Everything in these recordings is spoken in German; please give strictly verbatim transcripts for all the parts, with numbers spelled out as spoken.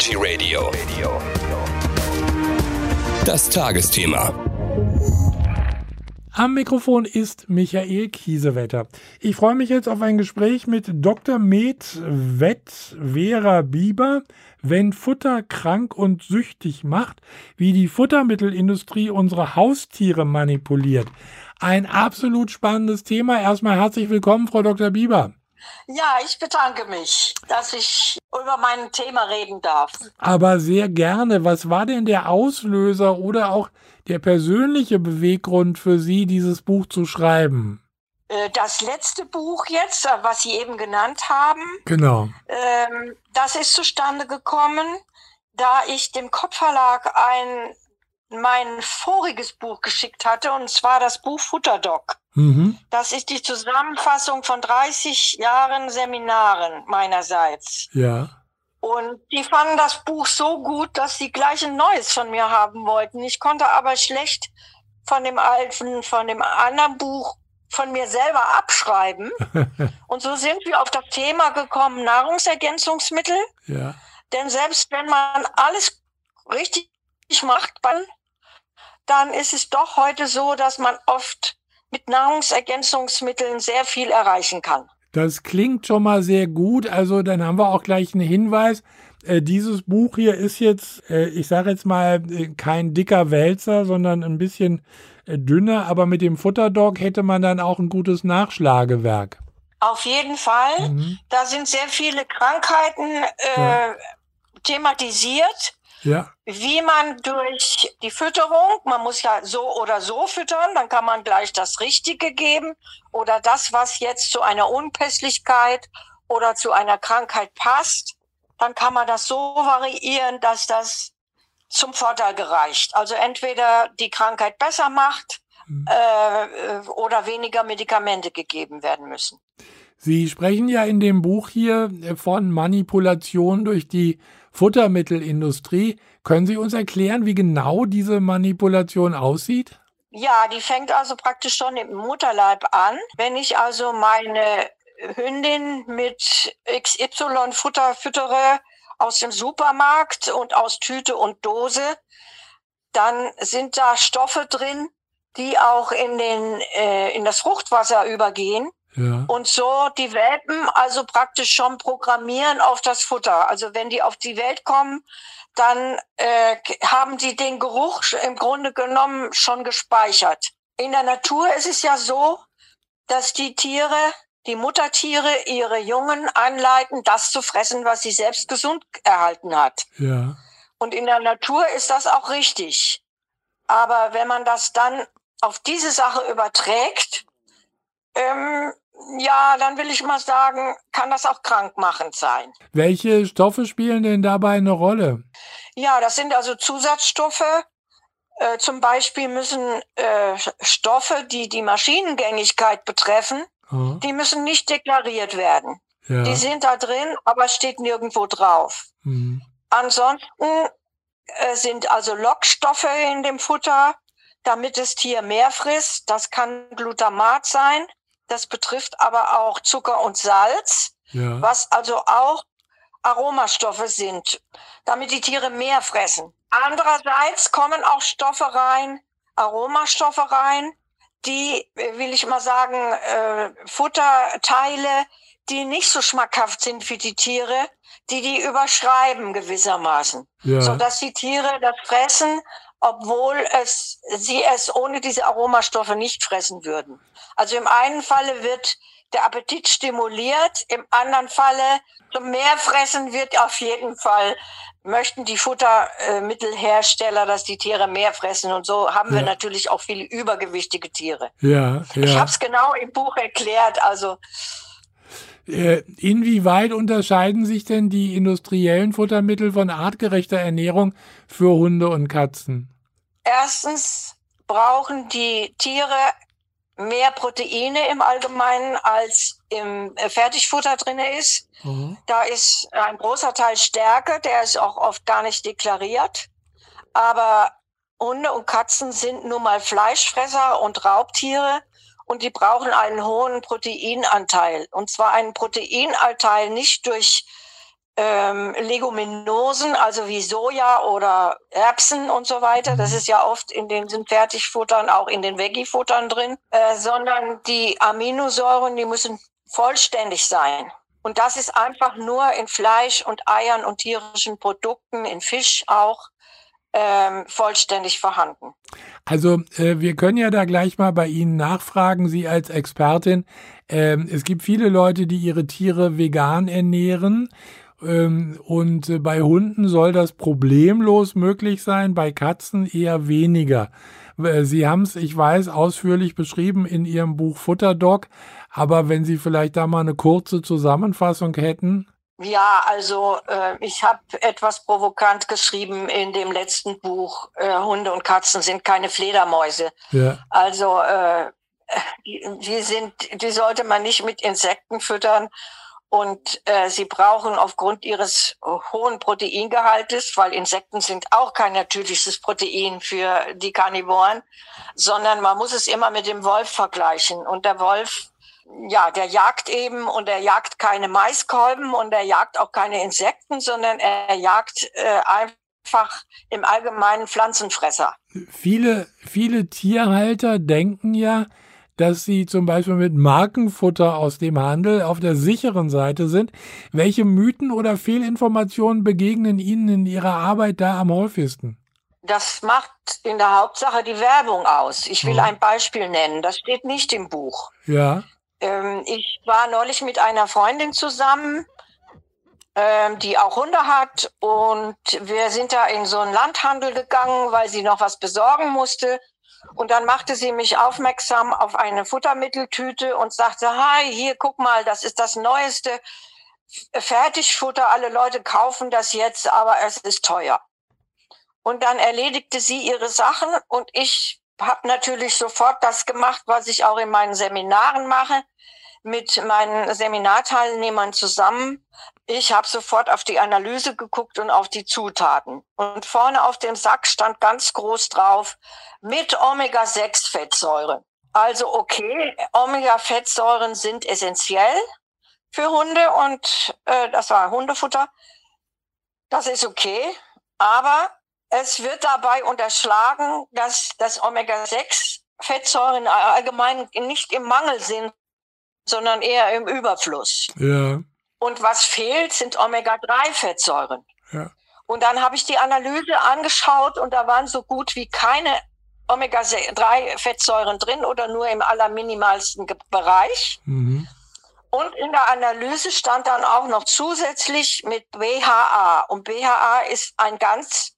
Energy Radio. Das Tagesthema. Am Mikrofon ist Michael Kiesewetter. Ich freue mich jetzt auf ein Gespräch mit Doktor Med Vet Vera Bieber, wenn Futter krank und süchtig macht, wie die Futtermittelindustrie unsere Haustiere manipuliert. Ein absolut spannendes Thema. Erstmal herzlich willkommen, Frau Doktor Bieber. Ja, ich bedanke mich, dass ich über mein Thema reden darf. Aber sehr gerne. Was war denn der Auslöser oder auch der persönliche Beweggrund für Sie, dieses Buch zu schreiben? Das letzte Buch jetzt, was Sie eben genannt haben, genau. Ähm, das ist zustande gekommen, da ich dem Kopfverlag ein mein voriges Buch geschickt hatte, und zwar das Buch Futterdoc. Mhm. Das ist die Zusammenfassung von dreißig Jahren Seminaren meinerseits. Ja. Und die fanden das Buch so gut, dass sie gleich ein neues von mir haben wollten. Ich konnte aber schlecht von dem alten, von dem anderen Buch von mir selber abschreiben. Und so sind wir auf das Thema gekommen, Nahrungsergänzungsmittel. Ja. Denn selbst wenn man alles richtig macht, dann ist es doch heute so, dass man oft mit Nahrungsergänzungsmitteln sehr viel erreichen kann. Das klingt schon mal sehr gut. Also dann haben wir auch gleich einen Hinweis. Äh, dieses Buch hier ist jetzt, äh, ich sage jetzt mal, äh, kein dicker Wälzer, sondern ein bisschen äh, dünner. Aber mit dem Futterdoc hätte man dann auch ein gutes Nachschlagewerk. Auf jeden Fall. Mhm. Da sind sehr viele Krankheiten äh, ja. thematisiert. Ja. Wie man durch die Fütterung, man muss ja so oder so füttern, dann kann man gleich das Richtige geben oder das, was jetzt zu einer Unpässlichkeit oder zu einer Krankheit passt, dann kann man das so variieren, dass das zum Vorteil gereicht. Also entweder die Krankheit besser macht mhm. äh, oder weniger Medikamente gegeben werden müssen. Sie sprechen ja in dem Buch hier von Manipulation durch die Futtermittelindustrie. Können Sie uns erklären, wie genau diese Manipulation aussieht? Ja, die fängt also praktisch schon im Mutterleib an. Wenn ich also meine Hündin mit X Y Futter füttere aus dem Supermarkt und aus Tüte und Dose, dann sind da Stoffe drin, die auch in den äh, in das Fruchtwasser übergehen. Ja. Und so die Welpen also praktisch schon programmieren auf das Futter. Also wenn die auf die Welt kommen, dann äh, haben die den Geruch im Grunde genommen schon gespeichert. In der Natur ist es ja so, dass die Tiere, die Muttertiere, ihre Jungen anleiten, das zu fressen, was sie selbst gesund erhalten hat. Ja. Und in der Natur ist das auch richtig. Aber wenn man das dann auf diese Sache überträgt, ähm, ja, dann will ich mal sagen, kann das auch krankmachend sein. Welche Stoffe spielen denn dabei eine Rolle? Ja, das sind also Zusatzstoffe. Äh, zum Beispiel müssen äh, Stoffe, die die Maschinengängigkeit betreffen, oh. die müssen nicht deklariert werden. Ja. Die sind da drin, aber steht nirgendwo drauf. Hm. Ansonsten äh, sind also Lockstoffe in dem Futter, damit das Tier mehr frisst. Das kann Glutamat sein. Das betrifft aber auch Zucker und Salz, ja. was also auch Aromastoffe sind, damit die Tiere mehr fressen. Andererseits kommen auch Stoffe rein, Aromastoffe rein, die, will ich mal sagen, äh, Futterteile, die nicht so schmackhaft sind für die Tiere, die die überschreiben gewissermaßen, ja. sodass die Tiere das fressen, obwohl es sie es ohne diese Aromastoffe nicht fressen würden. Also im einen Falle wird der Appetit stimuliert, im anderen Falle zum Mehrfressen wird auf jeden Fall, möchten die Futtermittelhersteller, dass die Tiere mehr fressen. Und so haben wir ja. natürlich auch viele übergewichtige Tiere. Ja, ja. Ich habe es genau im Buch erklärt. Also äh, inwieweit unterscheiden sich denn die industriellen Futtermittel von artgerechter Ernährung für Hunde und Katzen? Erstens brauchen die Tiere mehr Proteine im Allgemeinen, als im Fertigfutter drin ist. Mhm. Da ist ein großer Teil Stärke, der ist auch oft gar nicht deklariert. Aber Hunde und Katzen sind nun mal Fleischfresser und Raubtiere und die brauchen einen hohen Proteinanteil. Und zwar einen Proteinanteil nicht durch ähm, Leguminosen, also wie Soja oder Erbsen und so weiter. Das ist ja oft in den sind Fertigfuttern, auch in den Veggie-Futtern drin, äh, sondern die Aminosäuren, die müssen vollständig sein. Und das ist einfach nur in Fleisch und Eiern und tierischen Produkten, in Fisch auch, ähm, vollständig vorhanden. Also äh, wir können ja da gleich mal bei Ihnen nachfragen, Sie als Expertin. Ähm, es gibt viele Leute, die ihre Tiere vegan ernähren. Ähm, und äh, bei Hunden soll das problemlos möglich sein, bei Katzen eher weniger. Äh, Sie haben es, ich weiß, ausführlich beschrieben in Ihrem Buch Futterdog, aber wenn Sie vielleicht da mal eine kurze Zusammenfassung hätten. Ja, also äh, ich habe etwas provokant geschrieben in dem letzten Buch, äh, Hunde und Katzen sind keine Fledermäuse. Ja. Also äh, die, die sind, die sollte man nicht mit Insekten füttern. Und äh, sie brauchen aufgrund ihres hohen Proteingehaltes, weil Insekten sind auch kein natürliches Protein für die Karnivoren, sondern man muss es immer mit dem Wolf vergleichen. Und der Wolf, ja, der jagt eben und er jagt keine Maiskolben und er jagt auch keine Insekten, sondern er jagt äh, einfach im Allgemeinen Pflanzenfresser. Viele, viele Tierhalter denken ja, dass sie zum Beispiel mit Markenfutter aus dem Handel auf der sicheren Seite sind. Welche Mythen oder Fehlinformationen begegnen Ihnen in Ihrer Arbeit da am häufigsten? Das macht in der Hauptsache die Werbung aus. Ich will Ja. ein Beispiel nennen. Das steht nicht im Buch. Ja. Ähm, ich war neulich mit einer Freundin zusammen, ähm, die auch Hunde hat. Und wir sind da in so einen Landhandel gegangen, weil sie noch was besorgen musste. Und dann machte sie mich aufmerksam auf eine Futtermitteltüte und sagte, hi, hier, guck mal, das ist das neueste Fertigfutter. Alle Leute kaufen das jetzt, aber es ist teuer. Und dann erledigte sie ihre Sachen und ich habe natürlich sofort das gemacht, was ich auch in meinen Seminaren mache, mit meinen Seminarteilnehmern zusammen. Ich habe sofort auf die Analyse geguckt und auf die Zutaten. Und vorne auf dem Sack stand ganz groß drauf, mit Omega sechs Fettsäuren. Also okay, Omega-Fettsäuren sind essentiell für Hunde und äh, das war Hundefutter. Das ist okay, aber es wird dabei unterschlagen, dass das Omega sechs Fettsäuren allgemein nicht im Mangel sind, sondern eher im Überfluss. Ja. Und was fehlt, sind Omega drei Fettsäuren. Ja. Und dann habe ich die Analyse angeschaut und da waren so gut wie keine Omega drei Fettsäuren drin oder nur im allerminimalsten Bereich. Mhm. Und in der Analyse stand dann auch noch zusätzlich mit B H A. Und B H A ist ein ganz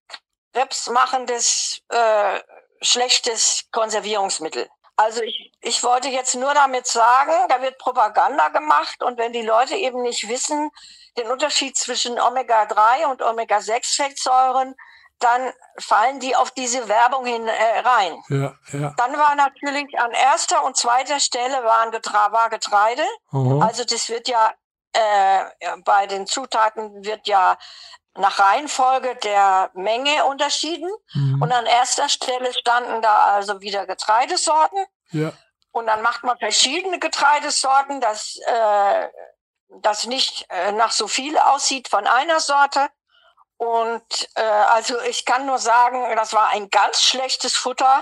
krebsmachendes, äh, schlechtes Konservierungsmittel. Also ich, ich wollte jetzt nur damit sagen, da wird Propaganda gemacht und wenn die Leute eben nicht wissen, den Unterschied zwischen Omega drei und Omega sechs Fettsäuren, dann fallen die auf diese Werbung hin äh, rein. Ja, ja. Dann war natürlich an erster und zweiter Stelle waren Getra- war Getreide. Aha. Also das wird ja, äh, bei den Zutaten wird ja nach Reihenfolge der Menge unterschieden. Mhm. Und an erster Stelle standen da also wieder Getreidesorten. Ja. Und dann macht man verschiedene Getreidesorten, dass äh, das nicht äh, nach so viel aussieht von einer Sorte. Und äh, also ich kann nur sagen, das war ein ganz schlechtes Futter.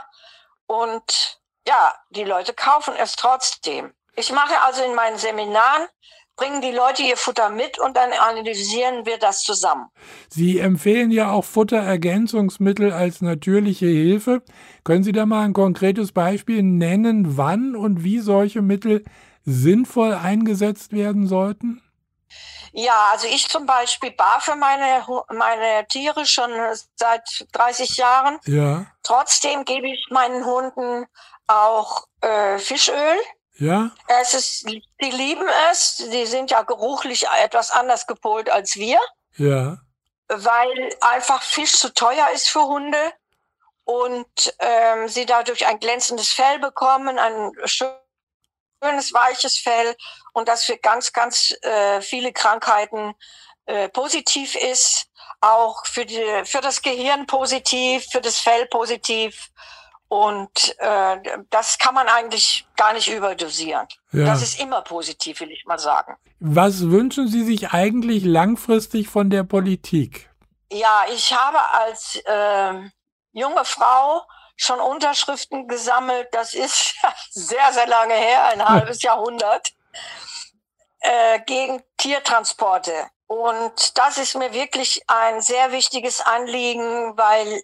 Und ja, die Leute kaufen es trotzdem. Ich mache also in meinen Seminaren, bringen die Leute ihr Futter mit und dann analysieren wir das zusammen. Sie empfehlen ja auch Futterergänzungsmittel als natürliche Hilfe. Können Sie da mal ein konkretes Beispiel nennen, wann und wie solche Mittel sinnvoll eingesetzt werden sollten? Ja, also ich zum Beispiel barfe meine, meine Tiere schon seit dreißig Jahren. Ja. Trotzdem gebe ich meinen Hunden auch äh, Fischöl. Ja. Es ist, die lieben es. Die sind ja geruchlich etwas anders gepolt als wir. Ja. Weil einfach Fisch zu teuer ist für Hunde und ähm, sie dadurch ein glänzendes Fell bekommen, ein schönes, weiches Fell und das für ganz, ganz äh, viele Krankheiten äh, positiv ist. Auch für, die, für das Gehirn positiv, für das Fell positiv. Und äh, das kann man eigentlich gar nicht überdosieren. Ja. Das ist immer positiv, will ich mal sagen. Was wünschen Sie sich eigentlich langfristig von der Politik? Ja, ich habe als äh, junge Frau schon Unterschriften gesammelt. Das ist sehr, sehr lange her, ein halbes Jahrhundert, äh, gegen Tiertransporte. Und das ist mir wirklich ein sehr wichtiges Anliegen, weil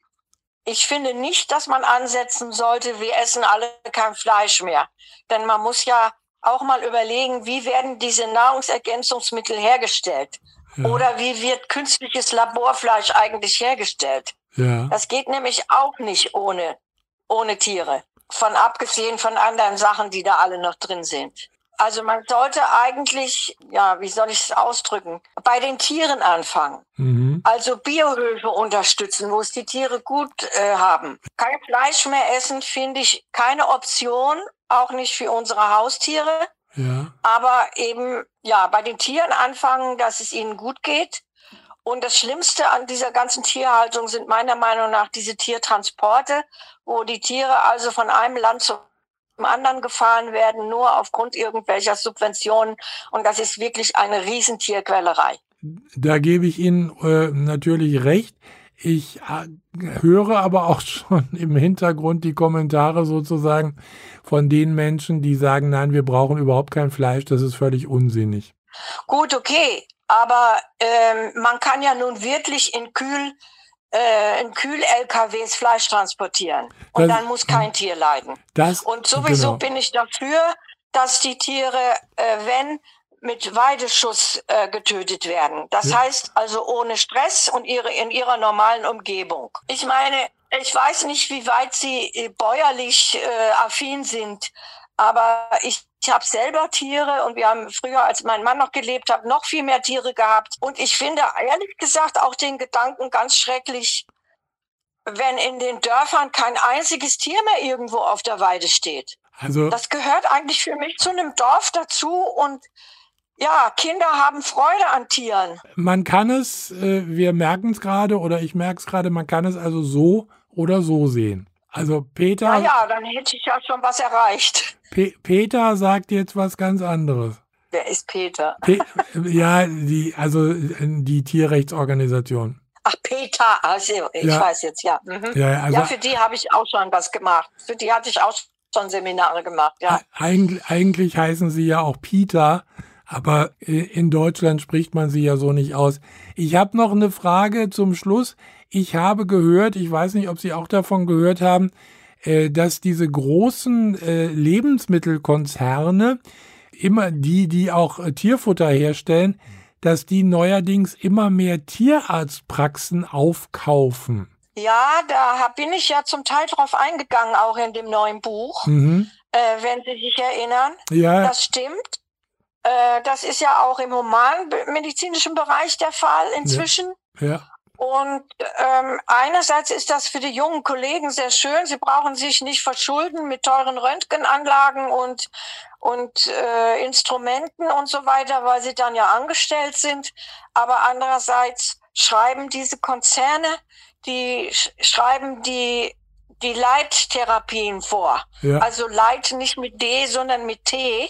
ich finde nicht, dass man ansetzen sollte, wir essen alle kein Fleisch mehr. Denn man muss ja auch mal überlegen, wie werden diese Nahrungsergänzungsmittel hergestellt? Ja. Oder wie wird künstliches Laborfleisch eigentlich hergestellt? Ja. Das geht nämlich auch nicht ohne, ohne Tiere. Von abgesehen von anderen Sachen, die da alle noch drin sind. Also man sollte eigentlich, ja, wie soll ich es ausdrücken, bei den Tieren anfangen. Mhm. Also Biohöfe unterstützen, wo es die Tiere gut äh, haben. Kein Fleisch mehr essen, finde ich keine Option, auch nicht für unsere Haustiere. Ja. Aber eben, ja, bei den Tieren anfangen, dass es ihnen gut geht. Und das Schlimmste an dieser ganzen Tierhaltung sind meiner Meinung nach diese Tiertransporte, wo die Tiere also von einem Land zum anderen gefahren werden, nur aufgrund irgendwelcher Subventionen. Und das ist wirklich eine Riesentierquälerei. Da gebe ich Ihnen äh, natürlich recht. Ich äh, höre aber auch schon im Hintergrund die Kommentare sozusagen von den Menschen, die sagen, nein, wir brauchen überhaupt kein Fleisch, das ist völlig unsinnig. Gut, okay, aber ähm, man kann ja nun wirklich in Kühl äh, in Kühl-L K Ws Fleisch transportieren. Und das, dann muss kein Tier leiden. Das, und sowieso genau. bin ich dafür, dass die Tiere, äh, wenn mit Weideschuss äh, getötet werden. Das ja. heißt also ohne Stress und ihre in ihrer normalen Umgebung. Ich meine, ich weiß nicht, wie weit Sie äh, bäuerlich äh, affin sind, aber ich Ich habe selber Tiere und wir haben früher, als mein Mann noch gelebt hat, noch viel mehr Tiere gehabt. Und ich finde ehrlich gesagt auch den Gedanken ganz schrecklich, wenn in den Dörfern kein einziges Tier mehr irgendwo auf der Weide steht. Also, das gehört eigentlich für mich zu einem Dorf dazu und ja, Kinder haben Freude an Tieren. Man kann es, äh, wir merken es gerade oder ich merke es gerade, man kann es also so oder so sehen. Also Peter... Na ja, dann hätte ich ja schon was erreicht. Pe- Peter sagt jetzt was ganz anderes. Wer ist Peter? Pe- ja, die, also die Tierrechtsorganisation. Ach, Peter, also ich ja. weiß jetzt, ja. Mhm. Ja, also, ja, für die habe ich auch schon was gemacht. Für die hatte ich auch schon Seminare gemacht, ja. Eig- eigentlich heißen sie ja auch Peter, aber in Deutschland spricht man sie ja so nicht aus. Ich habe noch eine Frage zum Schluss. Ich habe gehört, ich weiß nicht, ob Sie auch davon gehört haben, äh, dass diese großen äh, Lebensmittelkonzerne, immer die, die auch äh, Tierfutter herstellen, dass die neuerdings immer mehr Tierarztpraxen aufkaufen. Ja, da bin ich ja zum Teil drauf eingegangen, auch in dem neuen Buch, Mhm. äh, wenn Sie sich erinnern. Ja, Das stimmt. Äh, das ist ja auch im humanmedizinischen Bereich der Fall inzwischen. ja, Und ähm, einerseits ist das für die jungen Kollegen sehr schön. Sie brauchen sich nicht verschulden mit teuren Röntgenanlagen und und äh, Instrumenten und so weiter, weil sie dann ja angestellt sind. Aber andererseits schreiben diese Konzerne, die sch- schreiben die die Leittherapien vor. ja, Also Leit nicht mit D, sondern mit T.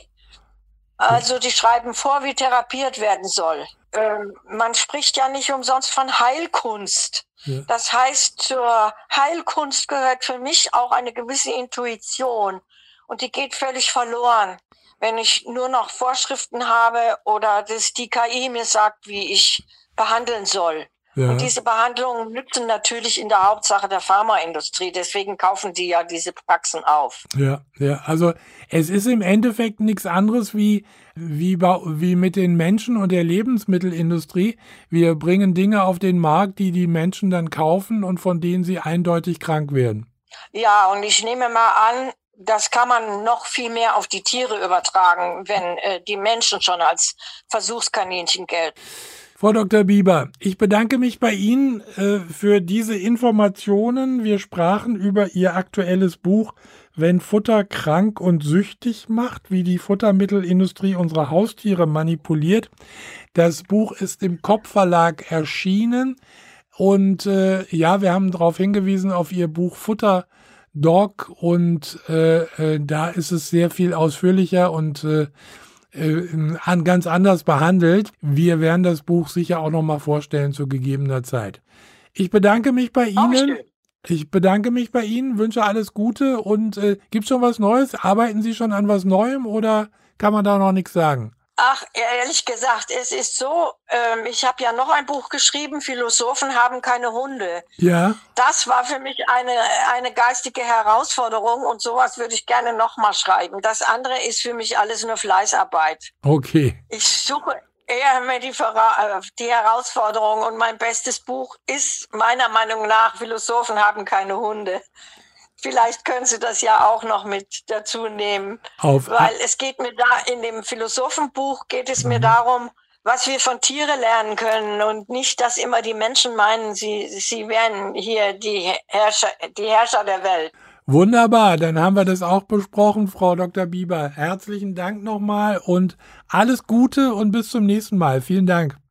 Also die schreiben vor, wie therapiert werden soll. Ähm, man spricht ja nicht umsonst von Heilkunst. ja. Das heißt, zur Heilkunst gehört für mich auch eine gewisse Intuition. Und die geht völlig verloren, wenn ich nur noch Vorschriften habe oder dass die K I mir sagt, wie ich behandeln soll. ja. Und diese Behandlungen nützen natürlich in der Hauptsache der Pharmaindustrie. Deswegen kaufen die ja diese Praxen auf. Ja, ja, also es ist im Endeffekt nichts anderes wie, wie, bei- wie mit den Menschen und der Lebensmittelindustrie. Wir bringen Dinge auf den Markt, die die Menschen dann kaufen und von denen sie eindeutig krank werden. Ja, und ich nehme mal an, das kann man noch viel mehr auf die Tiere übertragen, wenn äh, die Menschen schon als Versuchskaninchen gelten. Frau Doktor Bieber, ich bedanke mich bei Ihnen äh, für diese Informationen. Wir sprachen über Ihr aktuelles Buch Wenn Futter krank und süchtig macht, wie die Futtermittelindustrie unsere Haustiere manipuliert. Das Buch ist im Kopp Verlag erschienen und äh, ja, wir haben darauf hingewiesen auf Ihr Buch Futter Dog und äh, äh, da ist es sehr viel ausführlicher und äh, äh, an, ganz anders behandelt. Wir werden das Buch sicher auch nochmal vorstellen zu gegebener Zeit. Ich bedanke mich bei Ihnen. Ich bedanke mich bei Ihnen, wünsche alles Gute und äh, gibt es schon was Neues? Arbeiten Sie schon an was Neuem oder kann man da noch nichts sagen? Ach, ehrlich gesagt, es ist so, ähm, ich habe ja noch ein Buch geschrieben, Philosophen haben keine Hunde. Ja. Das war für mich eine, eine geistige Herausforderung und sowas würde ich gerne nochmal schreiben. Das andere ist für mich alles nur Fleißarbeit. Okay. Ich suche eher mehr die, die Herausforderung und mein bestes Buch ist meiner Meinung nach, Philosophen haben keine Hunde. Vielleicht können Sie das ja auch noch mit dazu nehmen, Auf weil es geht mir da in dem Philosophenbuch geht es mhm. mir darum, was wir von Tiere lernen können und nicht, dass immer die Menschen meinen, sie, sie wären hier die Herrscher, die Herrscher der Welt. Wunderbar, dann haben wir das auch besprochen, Frau Doktor Bieber. Herzlichen Dank nochmal und alles Gute und bis zum nächsten Mal. Vielen Dank.